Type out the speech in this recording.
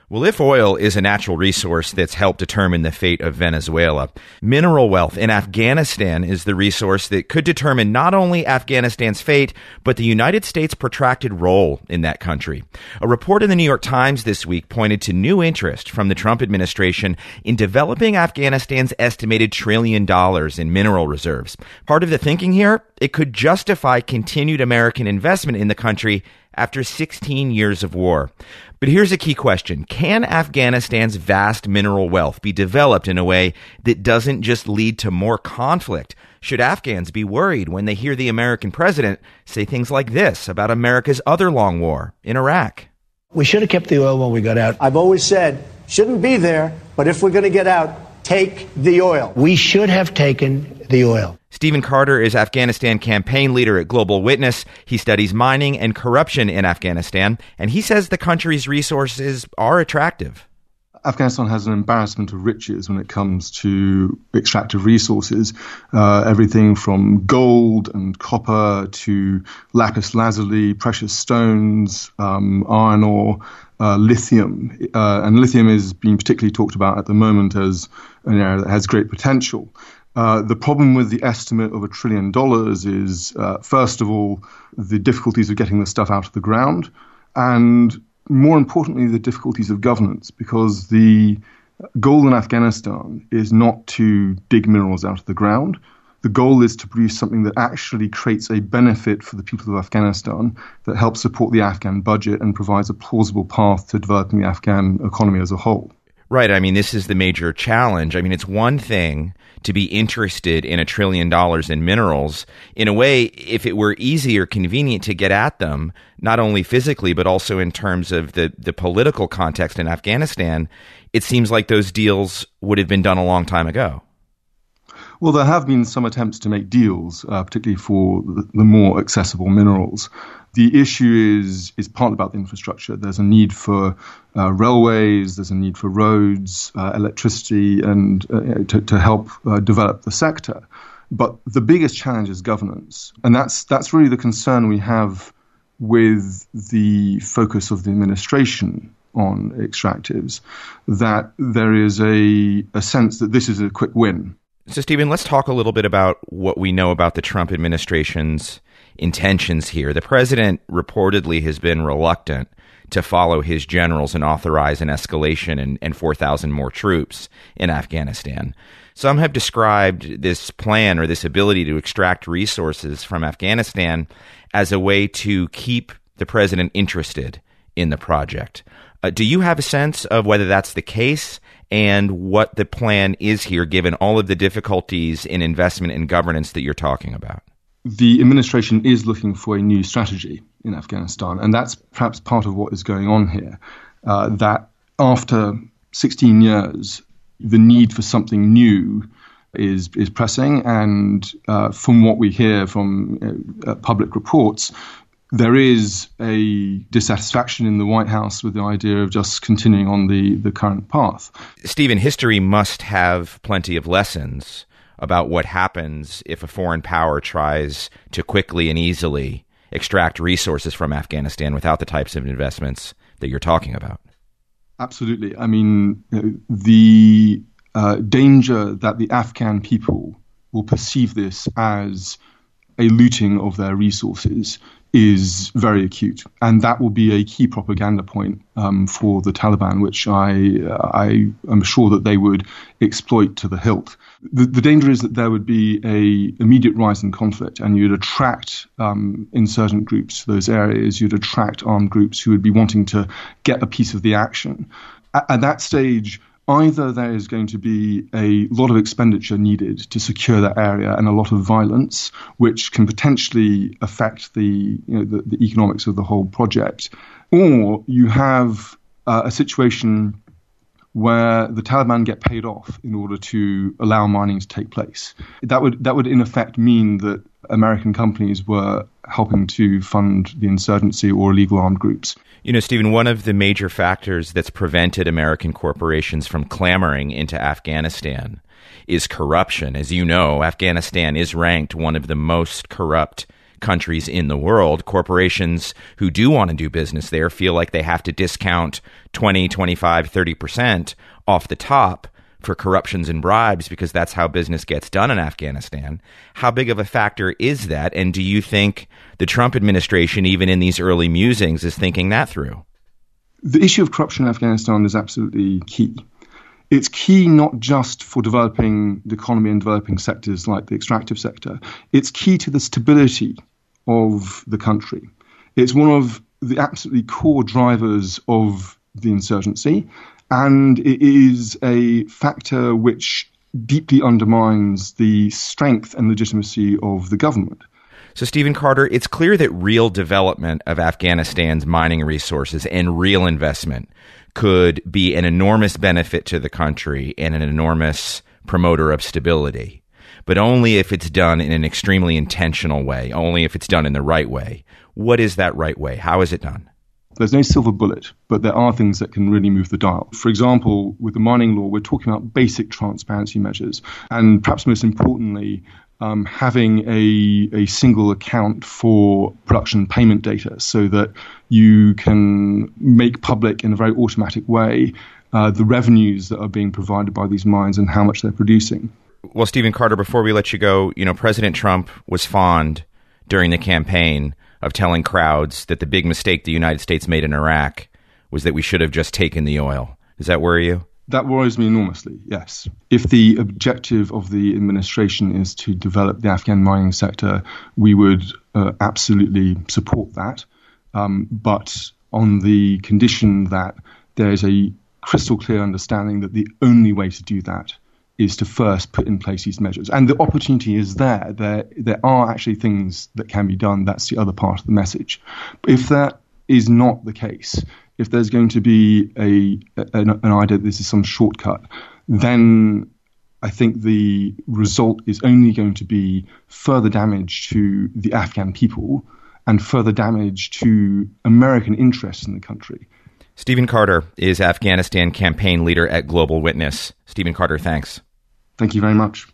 Well, if oil is a natural resource that's helped determine the fate of Venezuela, mineral wealth in Afghanistan is the resource that could determine not only Afghanistan's fate, but the United States' protracted role in that country. A report in the New York Times this week pointed to new interest from the Trump administration in developing Afghanistan's estimated $1 trillion in mineral reserves. Part of the thinking here, it could justify continued American investment in the country after 16 years of war. But here's a key question. Can Afghanistan's vast mineral wealth be developed in a way that doesn't just lead to more conflict? Should Afghans be worried when they hear the American president say things like this about America's other long war in Iraq? We should have kept the oil when we got out. I've always said, shouldn't be there, but if we're going to get out, take the oil. We should have taken the oil. Stephen Carter is Afghanistan campaign leader at Global Witness. He studies mining and corruption in Afghanistan, and he says the country's resources are attractive. Afghanistan has an embarrassment of riches when it comes to extractive resources, everything from gold and copper to lapis lazuli, precious stones, iron ore, lithium. And lithium is being particularly talked about at the moment as an area that has great potential. The problem with the estimate of $1 trillion is, first of all, the difficulties of getting the stuff out of the ground, and more importantly, the difficulties of governance, because the goal in Afghanistan is not to dig minerals out of the ground. The goal is to produce something that actually creates a benefit for the people of Afghanistan, that helps support the Afghan budget and provides a plausible path to developing the Afghan economy as a whole. Right. I mean, this is the major challenge. I mean, it's one thing to be interested in $1 trillion in minerals. In a way, if it were easy or convenient to get at them, not only physically, but also in terms of the political context in Afghanistan, it seems like those deals would have been done a long time ago. Well, there have been some attempts to make deals, particularly for the more accessible minerals. The issue is partly about the infrastructure. There's a need for railways, there's a need for roads, electricity, and to help develop the sector. But the biggest challenge is governance, and that's really the concern we have with the focus of the administration on extractives, that there is a sense that this is a quick win. So, Stephen, let's talk a little bit about what we know about the Trump administration's intentions here. The president reportedly has been reluctant to follow his generals and authorize an escalation and 4,000 more troops in Afghanistan. Some have described this plan or this ability to extract resources from Afghanistan as a way to keep the president interested in the project. Do you have a sense of whether that's the case and what the plan is here, given all of the difficulties in investment and governance that you're talking about? The administration is looking for a new strategy in Afghanistan, and that's perhaps part of what is going on here, that after 16 years, the need for something new is pressing, and from what we hear from public reports, there is a dissatisfaction in the White House with the idea of just continuing on the current path. Stephen, history must have plenty of lessons about what happens if a foreign power tries to quickly and easily extract resources from Afghanistan without the types of investments that you're talking about. Absolutely. I mean, the danger that the Afghan people will perceive this as a looting of their resources is very acute, and that will be a key propaganda point for the Taliban, which I am sure that they would exploit to the hilt. The danger is that there would be a immediate rise in conflict, and you'd attract insurgent groups to those areas. You'd attract armed groups who would be wanting to get a piece of the action. At that stage, either there is going to be a lot of expenditure needed to secure that area and a lot of violence, which can potentially affect the economics of the whole project, or you have a situation where the Taliban get paid off in order to allow mining to take place. That would in effect mean that American companies were helping to fund the insurgency or illegal armed groups. You know, Stephen, one of the major factors that's prevented American corporations from clamoring into Afghanistan is corruption. As you know, Afghanistan is ranked one of the most corrupt countries in the world. Corporations who do want to do business there feel like they have to discount 20, 25, 30% off the top for corruptions and bribes because that's how business gets done in Afghanistan. How big of a factor is that? And do you think the Trump administration, even in these early musings, is thinking that through? The issue of corruption in Afghanistan is absolutely key. It's key not just for developing the economy and developing sectors like the extractive sector. It's key to the stability of the country. It's one of the absolutely core drivers of the insurgency. And it is a factor which deeply undermines the strength and legitimacy of the government. So, Stephen Carter, it's clear that real development of Afghanistan's mining resources and real investment could be an enormous benefit to the country and an enormous promoter of stability, but only if it's done in an extremely intentional way, only if it's done in the right way. What is that right way? How is it done? There's no silver bullet, but there are things that can really move the dial. For example, with the mining law, we're talking about basic transparency measures, and perhaps most importantly, having a single account for production payment data so that you can make public in a very automatic way the revenues that are being provided by these mines and how much they're producing. Well, Stephen Carter, before we let you go, President Trump was fond during the campaign of telling crowds that the big mistake the United States made in Iraq was that we should have just taken the oil. Does that worry you? That worries me enormously, yes. If the objective of the administration is to develop the Afghan mining sector, we would absolutely support that. But on the condition that there's a crystal clear understanding that the only way to do that is to first put in place these measures. And the opportunity is there. There are actually things that can be done. That's the other part of the message. But if that is not the case, if there's going to be an idea that this is some shortcut, then I think the result is only going to be further damage to the Afghan people and further damage to American interests in the country. Stephen Carter is Afghanistan campaign leader at Global Witness. Stephen Carter, thanks. Thank you very much.